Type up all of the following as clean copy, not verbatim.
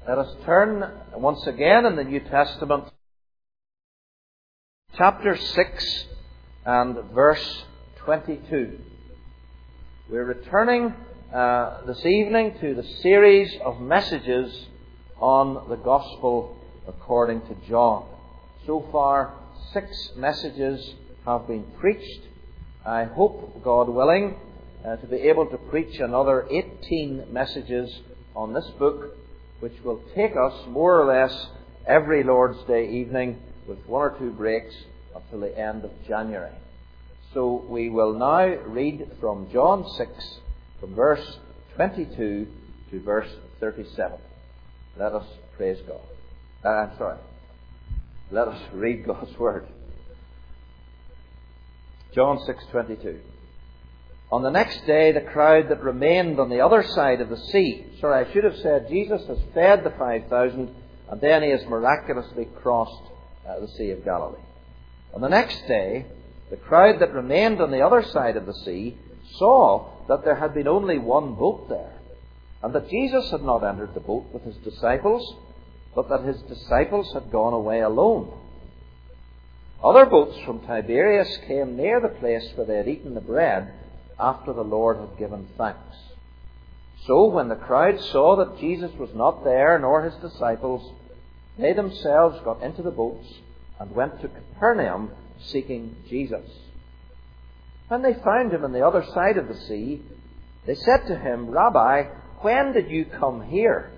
Let us turn once again in the New Testament, chapter 6 and verse 22. We're returning this evening to the series of messages on the Gospel according to John. So far, 6 messages have been preached. I hope, God willing, to be able to preach another 18 messages on this book, which will take us more or less every Lord's Day evening with 1 or 2 breaks until the end of January. So we will now read from John 6, from verse 22 to verse 37. Let us praise God. Let us read God's Word. John 6:22. On the next day, the crowd that remained on the other side of the sea. I should have said Jesus has fed the 5,000 and then he has miraculously crossed the Sea of Galilee. On the next day, the crowd that remained on the other side of the sea saw that there had been only one boat there, and that Jesus had not entered the boat with his disciples, but that his disciples had gone away alone. Other boats from Tiberias came near the place where they had eaten the bread after the Lord had given thanks. So when the crowd saw that Jesus was not there, nor his disciples, they themselves got into the boats and went to Capernaum seeking Jesus. When they found him on the other side of the sea, they said to him, "Rabbi, when did you come here?"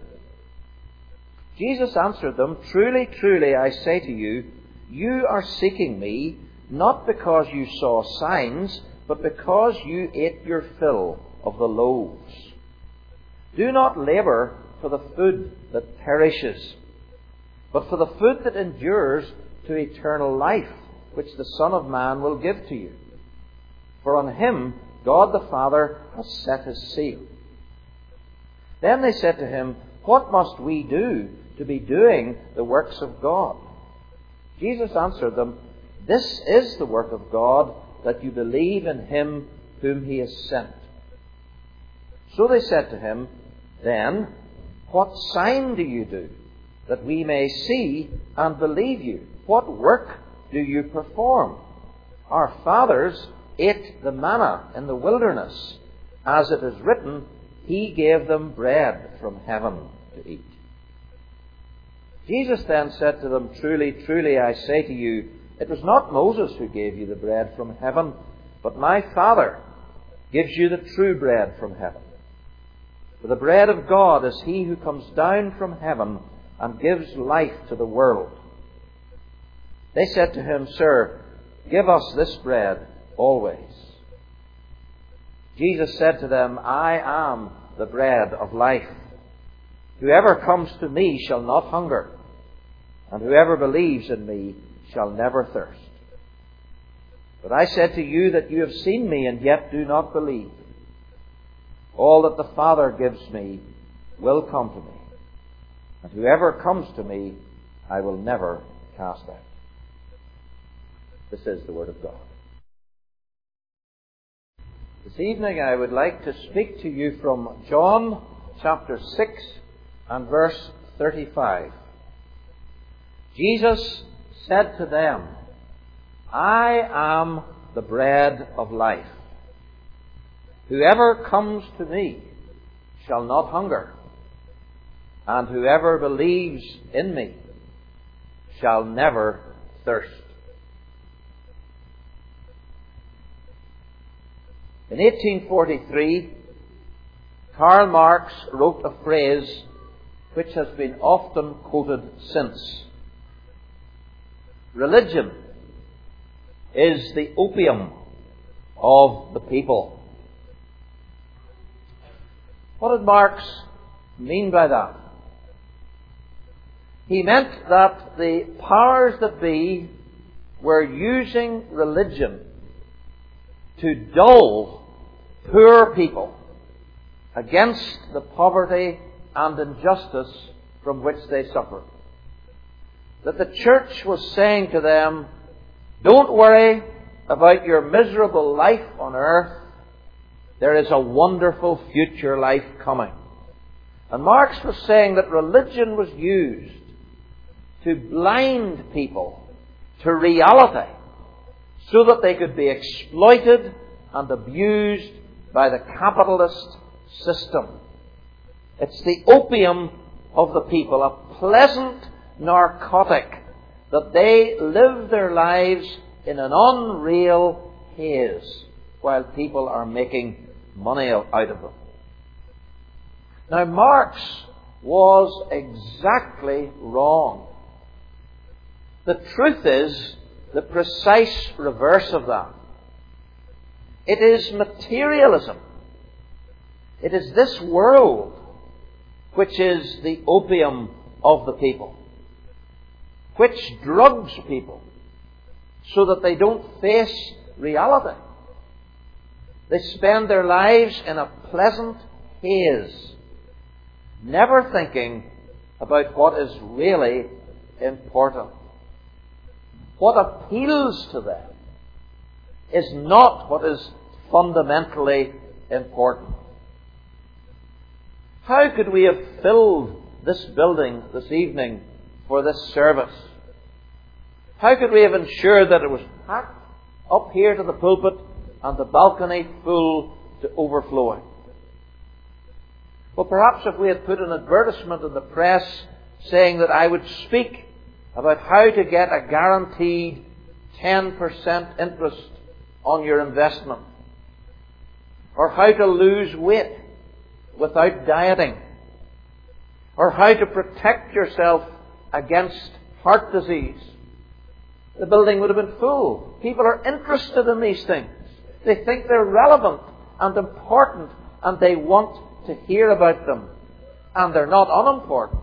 Jesus answered them, "Truly, truly, I say to you, you are seeking me, not because you saw signs, but because you ate your fill of the loaves. Do not labour for the food that perishes, but for the food that endures to eternal life, which the Son of Man will give to you. For on him God the Father has set his seal." Then they said to him, "What must we do to be doing the works of God?" Jesus answered them, "This is the work of God, that you believe in him whom he has sent." So they said to him, "Then, what sign do you do, that we may see and believe you? What work do you perform? Our fathers ate the manna in the wilderness. As it is written, he gave them bread from heaven to eat." Jesus then said to them, "Truly, truly, I say to you, it was not Moses who gave you the bread from heaven, but my Father gives you the true bread from heaven. For the bread of God is he who comes down from heaven and gives life to the world." They said to him, "Sir, give us this bread always." Jesus said to them, "I am the bread of life. Whoever comes to me shall not hunger, and whoever believes in me shall never thirst. But I said to you that you have seen me and yet do not believe. All that the Father gives me will come to me, and whoever comes to me I will never cast out." This is the Word of God. This evening I would like to speak to you from John chapter 6 and verse 35. Jesus said to them, "I am the bread of life. Whoever comes to me shall not hunger, and whoever believes in me shall never thirst." In 1843, Karl Marx wrote a phrase which has been often quoted since. "Religion is the opium of the people." What did Marx mean by that? He meant that the powers that be were using religion to dull poor people against the poverty and injustice from which they suffered. That the church was saying to them, "Don't worry about your miserable life on earth. There is a wonderful future life coming. And Marx was saying that religion was used to blind people to reality so that they could be exploited and abused by the capitalist system. It's the opium of the people, a pleasant narcotic that they live their lives in an unreal haze while people are making money out of them. Now, Marx was exactly wrong. The truth is the precise reverse of that. It is materialism. It is this world which is the opium of the people, which drugs people so that they don't face reality. They spend their lives in a pleasant haze, never thinking about what is really important. What appeals to them is not what is fundamentally important. How could we have filled this building this evening for this service? How could we have ensured that it was packed up here to the pulpit and the balcony full to overflowing? Well, perhaps if we had put an advertisement in the press saying that I would speak about how to get a guaranteed 10% interest on your investment, or how to lose weight without dieting, or how to protect yourself against heart disease, the building would have been full. People are interested in these things. They think they're relevant and important, and they want to hear about them. And they're not unimportant.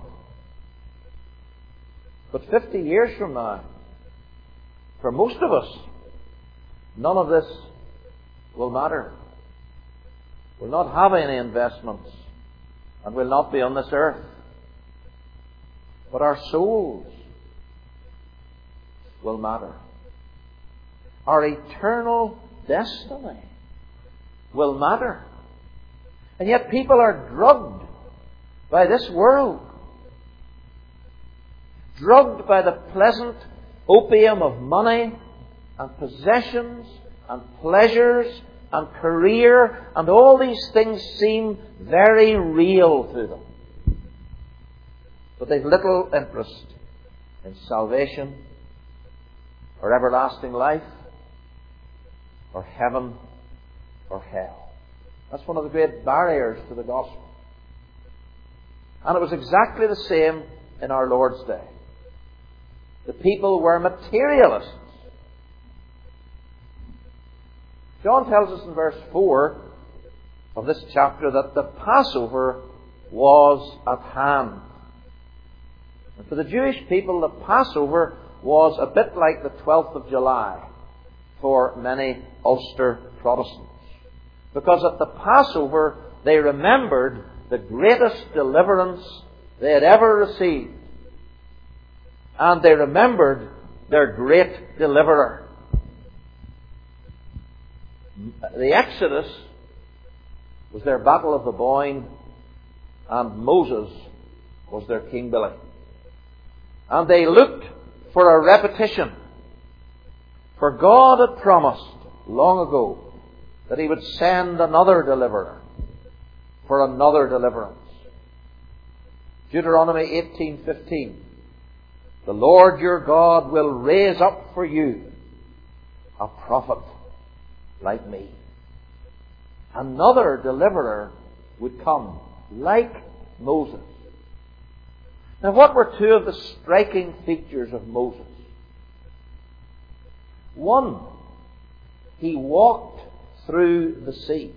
But 50 years from now, for most of us, none of this will matter. We'll not have any investments, and we'll not be on this earth. But our souls will matter. Our eternal destiny will matter. And yet people are drugged by this world. Drugged by the pleasant opium of money and possessions and pleasures and career, and all these things seem very real to them. But they've little interest in salvation or everlasting life or heaven or hell. That's one of the great barriers to the gospel. And it was exactly the same in our Lord's day. The people were materialists. John tells us in verse 4 of this chapter that the Passover was at hand. And for the Jewish people, the Passover was a bit like the 12th of July for many Ulster Protestants. Because at the Passover, they remembered the greatest deliverance they had ever received. And they remembered their great deliverer. The Exodus was their battle of the Boyne, and Moses was their King Billy. And they looked for a repetition. For God had promised long ago that He would send another deliverer for another deliverance. Deuteronomy 18:15. The Lord your God will raise up for you a prophet like me. Another deliverer would come like Moses. Now, what were two of the striking features of Moses? One, he walked through the sea.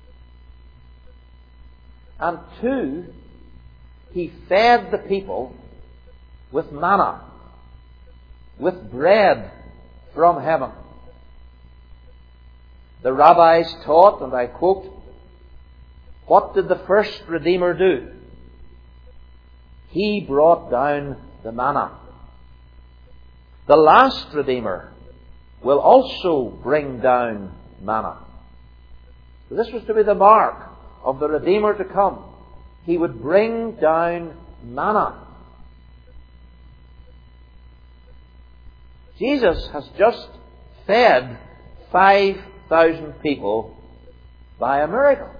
And two, he fed the people with manna, with bread from heaven. The rabbis taught, and I quote, "What did the first Redeemer do? He brought down the manna. The last Redeemer will also bring down manna." So this was to be the mark of the Redeemer to come. He would bring down manna. Jesus has just fed 5,000 people by a miracle.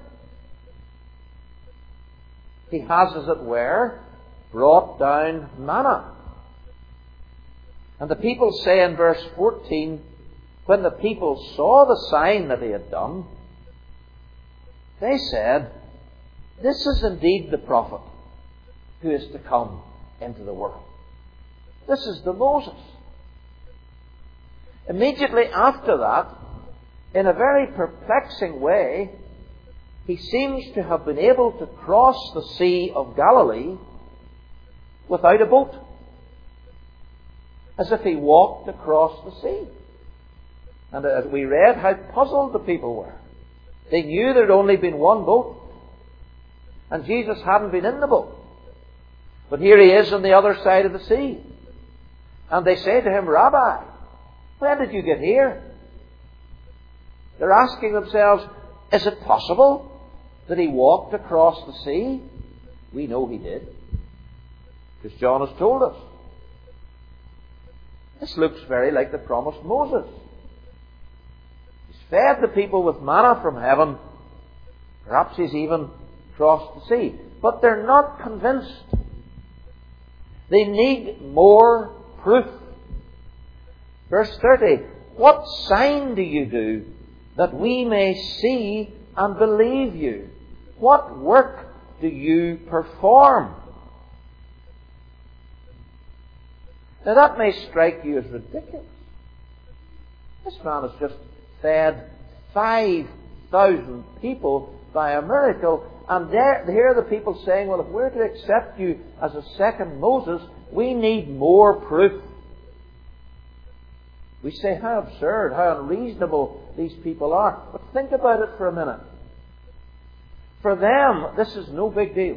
He has, as it were, brought down manna. And the people say in verse 14, when the people saw the sign that he had done, they said, "This is indeed the prophet who is to come into the world. This is the Moses." Immediately after that, in a very perplexing way, he seems to have been able to cross the Sea of Galilee without a boat, as if he walked across the sea. And as we read, how puzzled the people were. They knew there had only been one boat, and Jesus hadn't been in the boat. But here he is on the other side of the sea. And they say to him, "Rabbi, when did you get here?" They're asking themselves, is it possible that he walked across the sea? We know he did, because John has told us. This looks very like the promised Moses. He's fed the people with manna from heaven. Perhaps he's even crossed the sea. But they're not convinced. They need more proof. Verse 30, "What sign do you do that we may see and believe you? What work do you perform?" Now that may strike you as ridiculous. This man has just fed 5,000 people by a miracle, and here are the people saying, "Well, if we're to accept you as a second Moses, we need more proof." We say, how absurd, how unreasonable these people are. But think about it for a minute. For them, this is no big deal.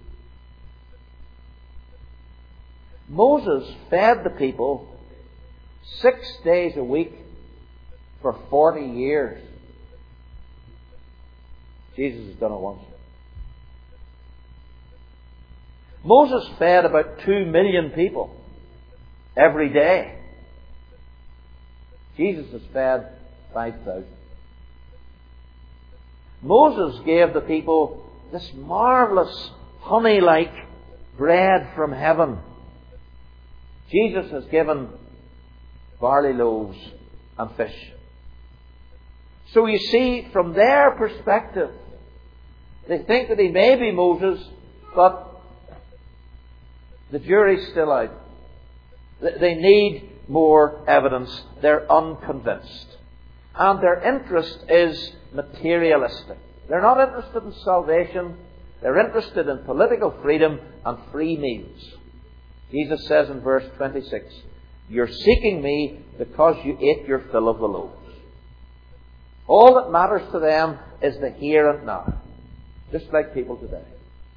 Moses fed the people 6 days a week for 40 years. Jesus has done it once. Moses fed about 2 million people every day. Jesus has fed 5,000. Moses gave the people this marvellous honey-like bread from heaven. Jesus has given barley loaves and fish. So you see, from their perspective, they think that he may be Moses, but the jury's still out. They need more evidence. They're unconvinced. And their interest is materialistic. They're not interested in salvation. They're interested in political freedom and free meals. Jesus says in verse 26, "You're seeking me because you ate your fill of the loaves." All that matters to them is the here and now, just like people today.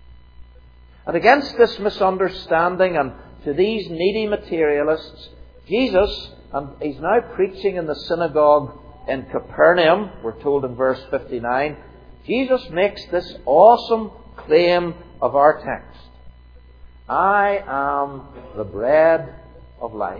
And against this misunderstanding and to these needy materialists, Jesus, and he's now preaching in the synagogue in Capernaum, we're told in verse 59, Jesus makes this awesome claim of our text. "I am the bread of life."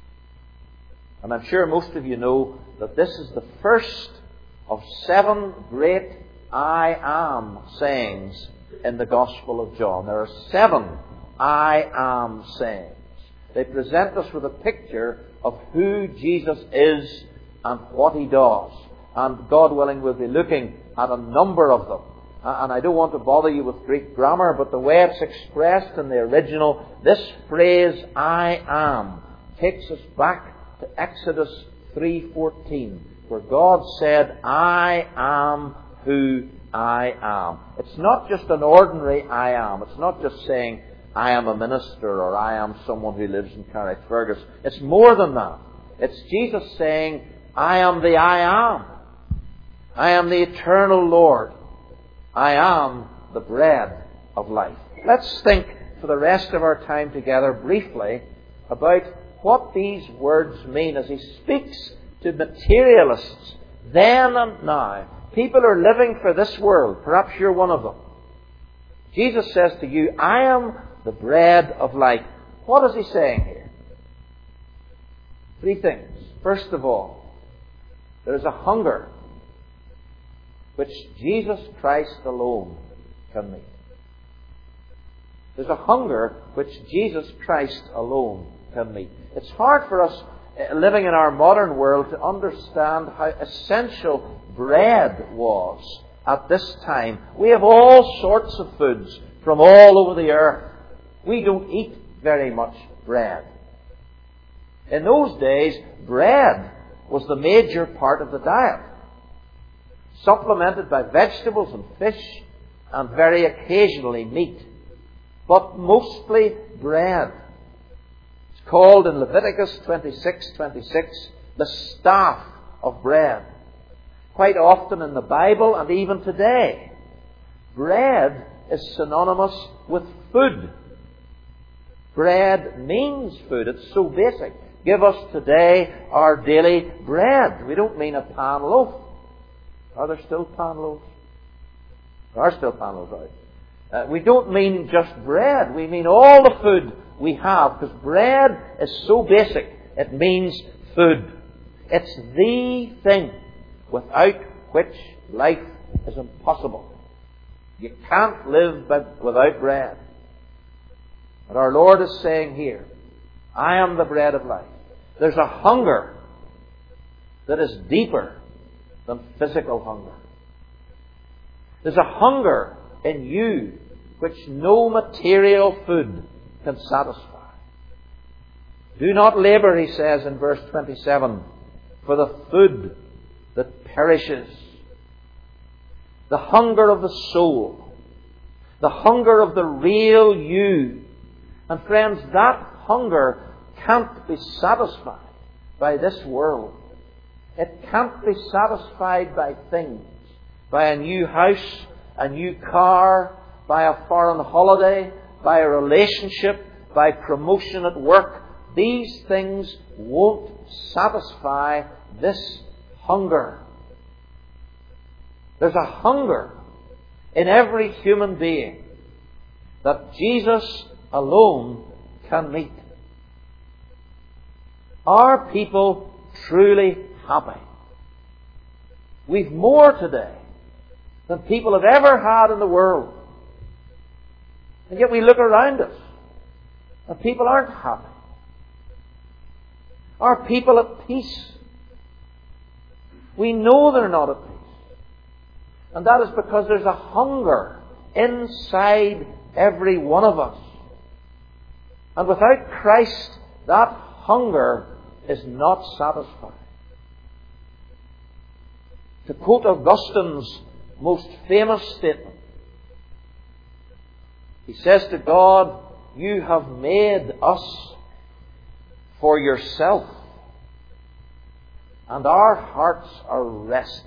And I'm sure most of you know that this is the first of 7 great "I am" sayings in the Gospel of John. There are 7 "I am" sayings. They present us with a picture of who Jesus is and what he does. And God willing, we'll be looking at a number of them. And I don't want to bother you with Greek grammar, but the way it's expressed in the original, this phrase "I am" takes us back to Exodus 3:14, where God said, "I am who I am." It's not just an ordinary "I am." It's not just saying, "I am a minister," or "I am someone who lives in Carrickfergus." It's more than that. It's Jesus saying, "I am the I am. I am the eternal Lord. I am the bread of life." Let's think for the rest of our time together briefly about what these words mean as he speaks to materialists then and now. People who are living for this world. Perhaps you're one of them. Jesus says to you, I am the bread of life. What is he saying here? Three things. First of all, there is a hunger which Jesus Christ alone can meet. There's a hunger which Jesus Christ alone can meet. It's hard for us living in our modern world to understand how essential bread was at this time. We have all sorts of foods from all over the earth. We don't eat very much bread. In those days, bread was the major part of the diet, supplemented by vegetables and fish, and very occasionally meat, but mostly bread. It's called in Leviticus 26:26 the staff of bread. Quite often in the Bible, and even today, bread is synonymous with food. Bread means food. It's so basic. Give us today our daily bread. We don't mean a pan loaf. Are there still pan loaves? There are still pan loaves, right? We don't mean just bread. We mean all the food we have, because bread is so basic. It means food. It's the thing without which life is impossible. You can't live without bread. And our Lord is saying here, I am the bread of life. There's a hunger that is deeper than physical hunger. There's a hunger in you which no material food can satisfy. Do not labor, he says in verse 27, for the food that perishes. The hunger of the soul. The hunger of the real you. And friends, that hunger can't be satisfied by this world. It can't be satisfied by things. By a new house, a new car, by a foreign holiday, by a relationship, by promotion at work. These things won't satisfy this hunger. There's a hunger in every human being that Jesus alone can meet. Are people truly happy? We've more today than people have ever had in the world. And yet we look around us and people aren't happy. Are people at peace? We know they're not at peace. And that is because there's a hunger inside every one of us. And without Christ, that hunger is not satisfied. To quote Augustine's most famous statement, he says to God, you have made us for yourself, and our hearts are restless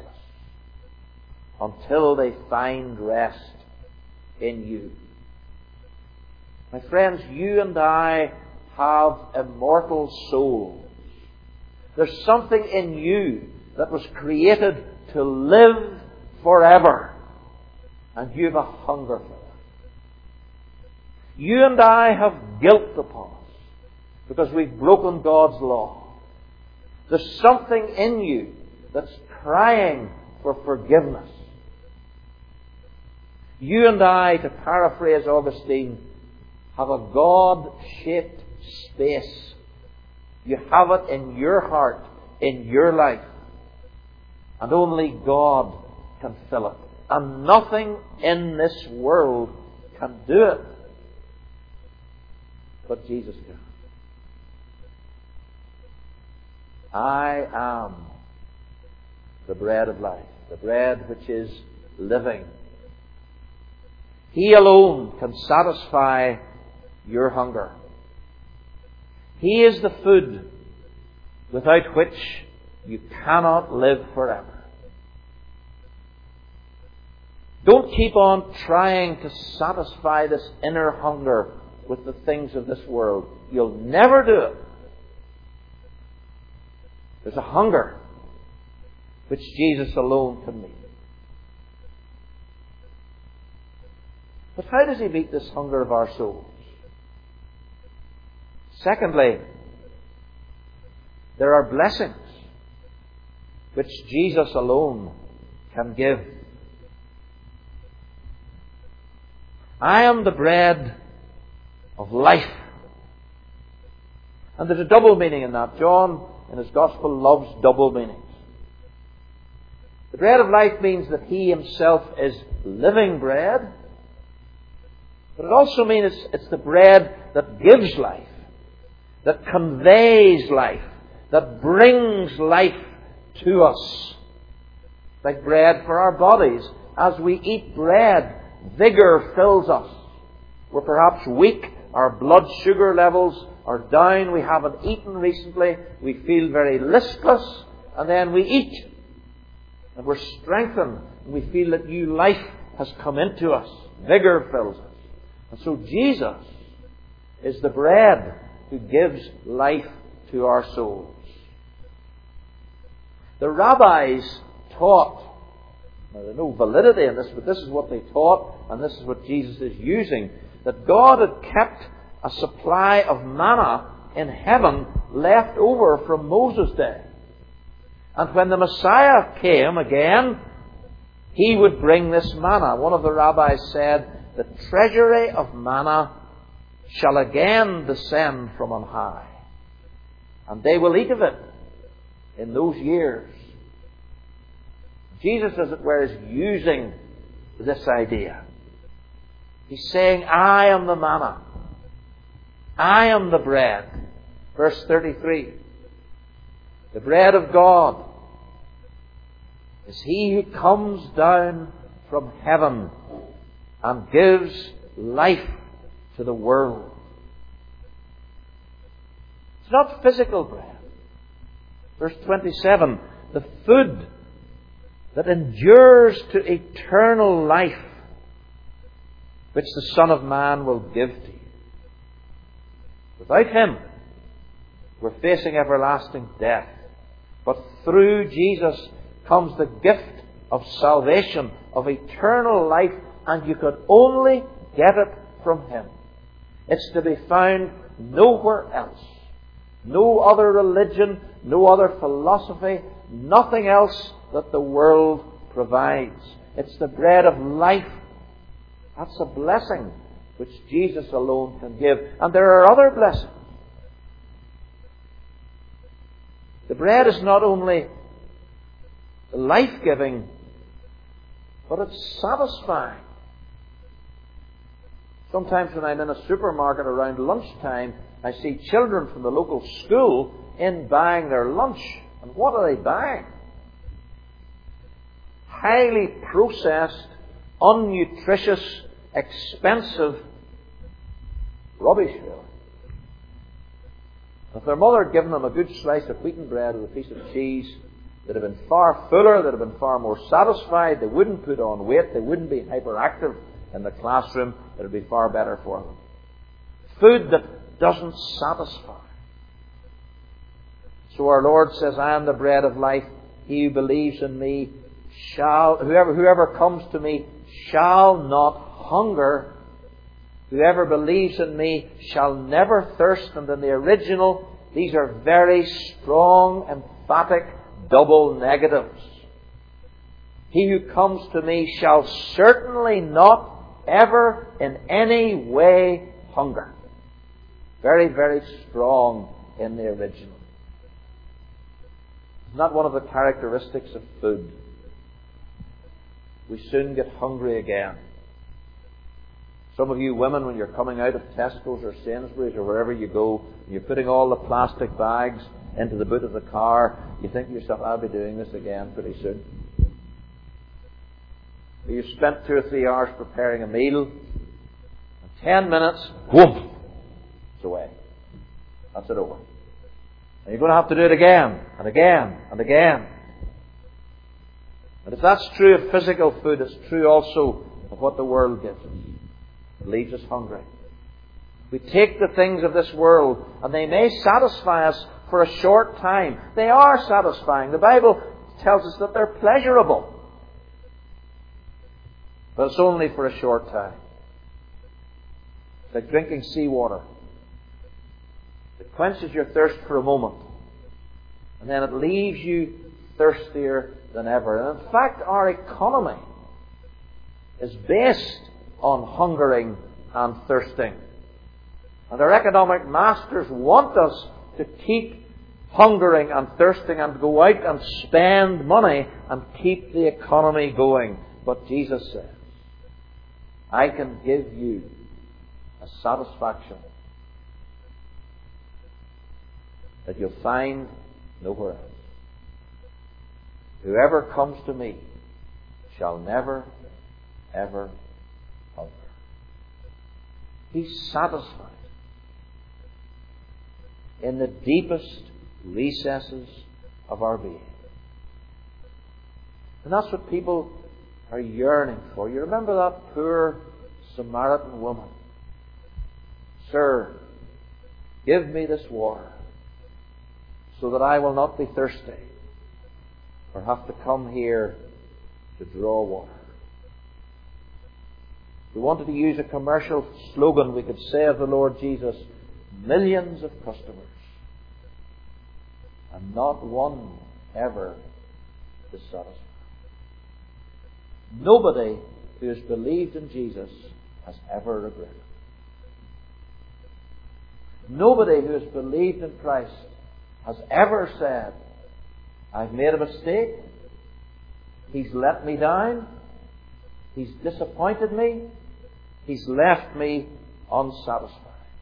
until they find rest in you. My friends, you and I have immortal souls. There's something in you that was created to live forever. And you have a hunger for that. You and I have guilt upon us because we've broken God's law. There's something in you that's crying for forgiveness. You and I, to paraphrase Augustine, have a God-shaped space. You have it in your heart, in your life. And only God can fill it. And nothing in this world can do it. But Jesus can. I am the bread of life, the bread which is living. He alone can satisfy your hunger. He is the food without which you cannot live forever. Don't keep on trying to satisfy this inner hunger with the things of this world. You'll never do it. There's a hunger which Jesus alone can meet. But how does He meet this hunger of our souls? Secondly, there are blessings which Jesus alone can give. I am the bread of life. And there's a double meaning in that. John, in his Gospel, loves double meanings. The bread of life means that He Himself is living bread. But it also means it's the bread that gives life, that conveys life, that brings life to us. Like bread for our bodies. As we eat bread, vigour fills us. We're perhaps weak, our blood sugar levels are down, we haven't eaten recently, we feel very listless, and then we eat. And we're strengthened, and we feel that new life has come into us. Vigour fills us. And so Jesus is the bread who gives life to our souls. The rabbis taught, now there's no validity in this, but this is what they taught, and this is what Jesus is using, that God had kept a supply of manna in heaven left over from Moses' day. And when the Messiah came again, He would bring this manna. One of the rabbis said, the treasury of manna shall again descend from on high. And they will eat of it in those years. Jesus, as it were, is using this idea. He's saying, I am the manna. I am the bread. Verse 33. The bread of God is He who comes down from heaven and gives life to the world. It's not physical bread. Verse 27. The food that endures to eternal life, which the Son of Man will give to you. Without Him, we're facing everlasting death. But through Jesus comes the gift of salvation, of eternal life, and you could only get it from Him. It's to be found nowhere else. No other religion, no other philosophy, nothing else that the world provides. It's the bread of life. That's a blessing which Jesus alone can give. And there are other blessings. The bread is not only life-giving, but it's satisfying. Sometimes when I'm in a supermarket around lunchtime, I see children from the local school in buying their lunch. And what are they buying? Highly processed, unnutritious, expensive rubbish, really. If their mother had given them a good slice of wheaten bread with a piece of cheese, they'd have been far fuller, they'd have been far more satisfied, they wouldn't put on weight, they wouldn't be hyperactive in the classroom, it would be far better for them. Food that doesn't satisfy. So our Lord says, I am the bread of life. He who believes in me whoever comes to me shall not hunger. Whoever believes in me shall never thirst. And in the original, these are very strong, emphatic, double negatives. He who comes to me shall certainly not ever in any way hunger. Very, very strong in the original. It's not one of the characteristics of food. We soon get hungry again. Some of you women, when you're coming out of Tesco's or Sainsbury's or wherever you go, and you're putting all the plastic bags into the boot of the car, you think to yourself, I'll be doing this again pretty soon. You've spent 2 or 3 hours preparing a meal, and 10 minutes, whoop, it's away. That's it over. And you're going to have to do it again, and again, and again. And if that's true of physical food, it's true also of what the world gives us. It leaves us hungry. We take the things of this world, and they may satisfy us for a short time. They are satisfying. The Bible tells us that they're pleasurable. But it's only for a short time. like drinking seawater. It quenches your thirst for a moment, and then it leaves you thirstier than ever. And in fact, our economy is based on hungering and thirsting. And our economic masters want us to keep hungering and thirsting and go out and spend money and keep the economy going. But Jesus says, I can give you a satisfaction that you'll find nowhere else. Whoever comes to me shall never, ever hunger. He's satisfied in the deepest recesses of our being. And that's what people are yearning for. You remember that poor Samaritan woman? Sir, give me this water so that I will not be thirsty or have to come here to draw water. If we wanted to use a commercial slogan, we could say of the Lord Jesus, millions of customers and not one ever dissatisfied. Nobody who has believed in Jesus has ever regretted. Nobody who has believed in Christ has ever said, I've made a mistake, He's let me down, He's disappointed me, He's left me unsatisfied.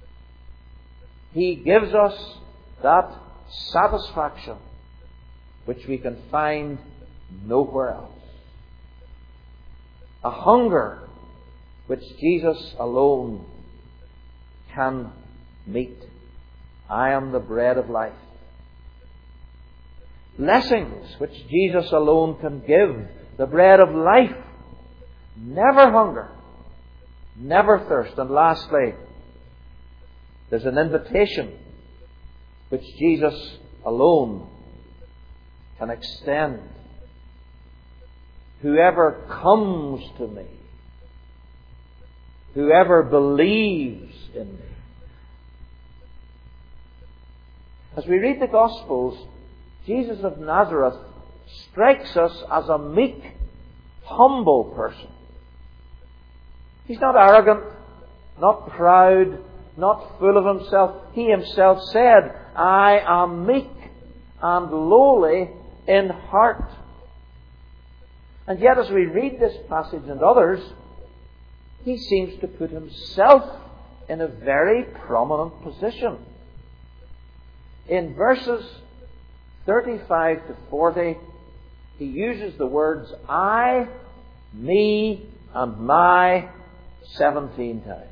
He gives us that satisfaction which we can find nowhere else. A hunger which Jesus alone can meet. I am the bread of life. Blessings which Jesus alone can give. The bread of life. Never hunger. Never thirst. And lastly, there's an invitation which Jesus alone can extend. Whoever comes to me, whoever believes in me. As we read the Gospels, Jesus of Nazareth strikes us as a meek, humble person. He's not arrogant, not proud, not full of himself. He himself said, I am meek and lowly in heart. And yet as we read this passage and others, he seems to put himself in a very prominent position. In verses 35 to 40, he uses the words I, me, and my 17 times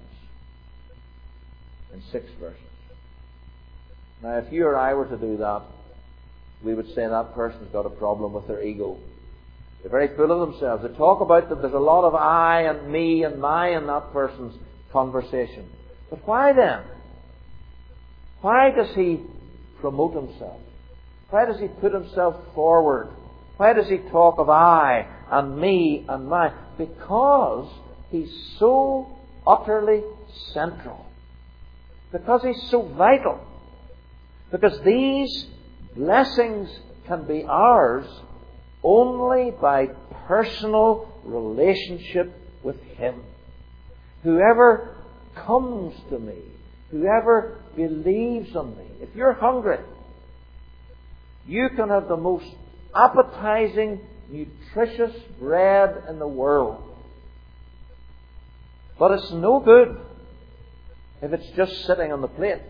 in 6 verses. Now, if you or I were to do that, we would say that person's got a problem with their ego. They're very full of themselves. They talk about that there's a lot of I and me and my in that person's conversation. But why then? Why does he promote himself? Why does he put himself forward? Why does he talk of I and me and my? Because he's so utterly central. Because he's so vital. Because these blessings can be ours only by personal relationship with Him. Whoever comes to me, whoever believes on me, if you're hungry, you can have the most appetizing, nutritious bread in the world. But it's no good if it's just sitting on the plate.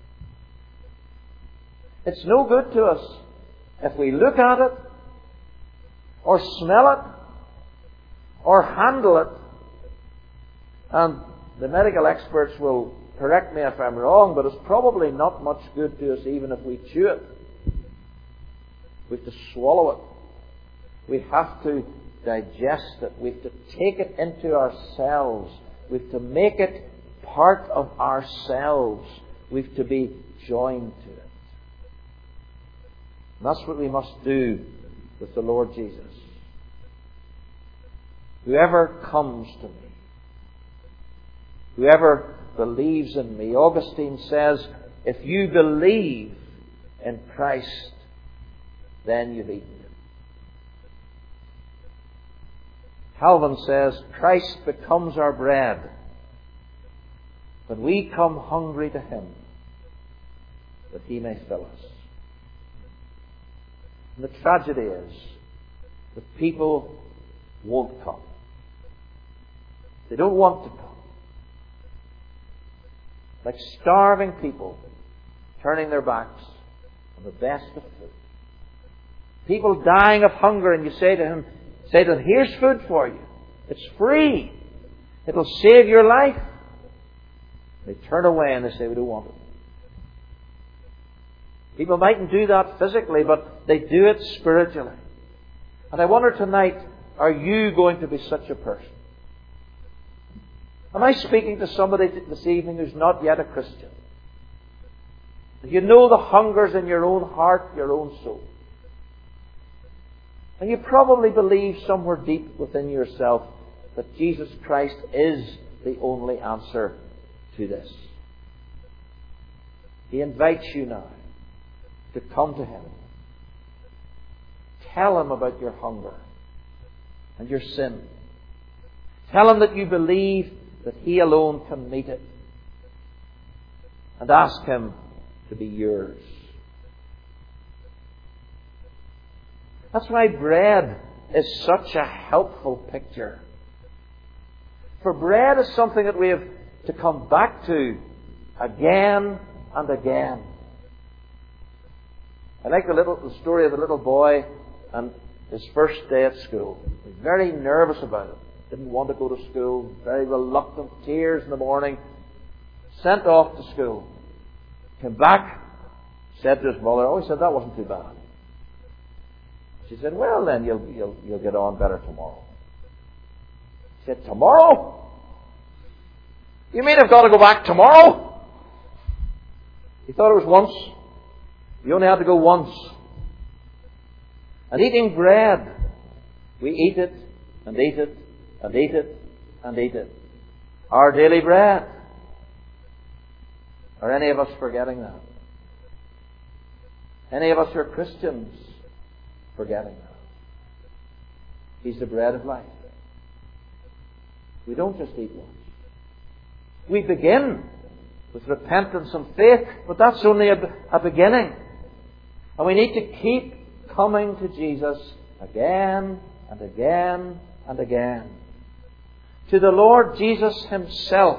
It's no good to us if we look at it, or smell it, or handle it. And the medical experts will correct me if I'm wrong, but it's probably not much good to us even if we chew it. We have to swallow it. We have to digest it. We have to take it into ourselves. We have to make it part of ourselves. We have to be joined to it. And that's what we must do with the Lord Jesus. Whoever comes to me, whoever believes in me. Augustine says, if you believe in Christ, then you've eaten. Calvin says, Christ becomes our bread when we come hungry to Him, that He may fill us. And the tragedy is that people won't come. They don't want to come. Like starving people turning their backs on the best of food. People dying of hunger, and you say to them, here's food for you. It's free. It'll save your life. They turn away and they say, we don't want it. People mightn't do that physically, but they do it spiritually. And I wonder tonight, are you going to be such a person? Am I speaking to somebody this evening who's not yet a Christian? You know the hungers in your own heart, your own soul. And you probably believe somewhere deep within yourself that Jesus Christ is the only answer to this. He invites you now to come to Him. Tell Him about your hunger and your sin. Tell Him that you believe that He alone can meet it. And ask Him to be yours. That's why bread is such a helpful picture. For bread is something that we have to come back to again and again. I like the story of the little boy and his first day at school. He was very nervous about it. Didn't want to go to school. Very reluctant. Tears in the morning. Sent off to school. Came back. Said to his mother, he said, that wasn't too bad. She said, well then, you'll get on better tomorrow. He said, tomorrow? You mean I've got to go back tomorrow? He thought it was once. You only had to go once. And eating bread, we eat it, and eat it, and eat it, and eat it. Our daily bread. Are any of us forgetting that? Any of us who are Christians forgetting that? He's the bread of life. We don't just eat once. We begin with repentance and faith, but that's only a beginning. And we need to keep coming to Jesus again and again and again. To the Lord Jesus Himself.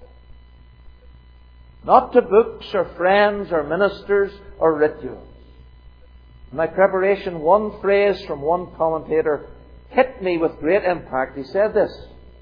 Not to books or friends or ministers or rituals. In my preparation, one phrase from one commentator hit me with great impact. He said this: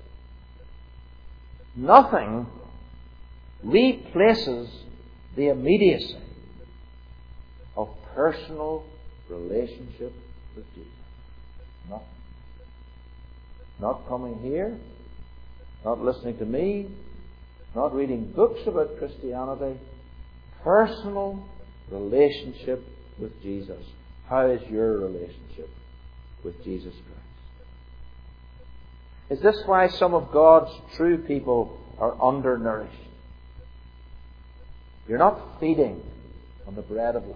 nothing replaces the immediacy of personal relationship with Jesus. Nothing. Not coming here, not listening to me, not reading books about Christianity. Personal relationship with Jesus. How is your relationship with Jesus Christ? Is this why some of God's true people are undernourished? You're not feeding on the bread of life.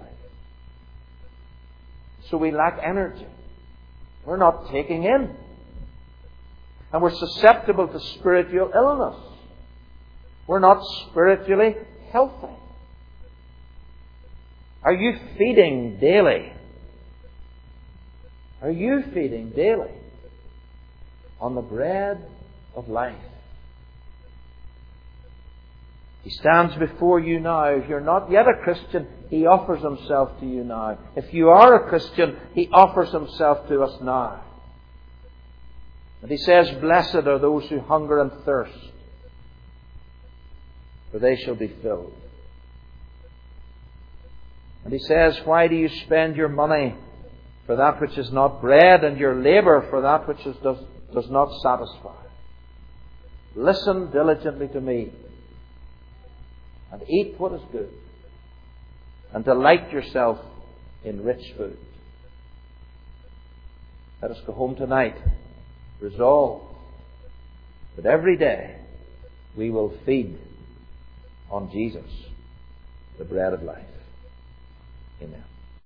So we lack energy. We're not taking in. And we're susceptible to spiritual illness. We're not spiritually healthy. Are you feeding daily? Are you feeding daily on the bread of life? He stands before you now. If you're not yet a Christian, He offers Himself to you now. If you are a Christian, He offers Himself to us now. And He says, blessed are those who hunger and thirst, for they shall be filled. And He says, why do you spend your money for that which is not bread, and your labour for that which does not satisfy? Listen diligently to me, and eat what is good, and delight yourself in rich food. Let us go home tonight, resolved that every day we will feed on Jesus, the bread of life. Amen.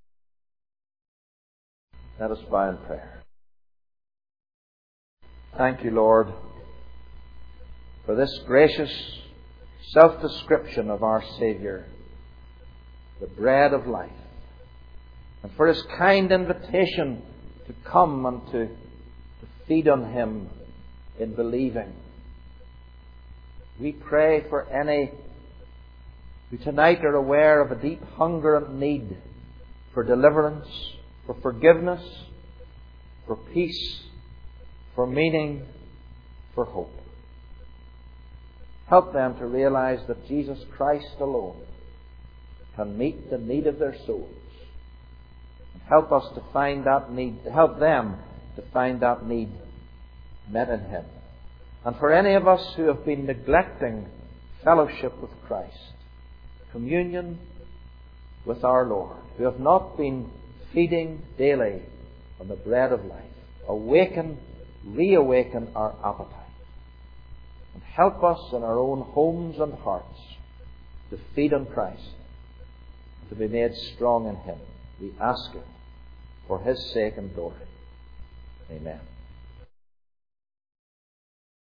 Let us bow in prayer. Thank you, Lord, for this gracious self-description of our Saviour, the bread of life, and for His kind invitation to come and to feed on Him in believing. We pray for any who tonight are aware of a deep hunger and need for deliverance, for forgiveness, for peace, for meaning, for hope. Help them to realize that Jesus Christ alone can meet the need of their souls. And help us to find that need, help them to find that need met in Him. And for any of us who have been neglecting fellowship with Christ, communion with our Lord, who have not been feeding daily on the bread of life, reawaken our appetite. And help us in our own homes and hearts to feed on Christ, to be made strong in Him. We ask it for His sake and glory. Amen.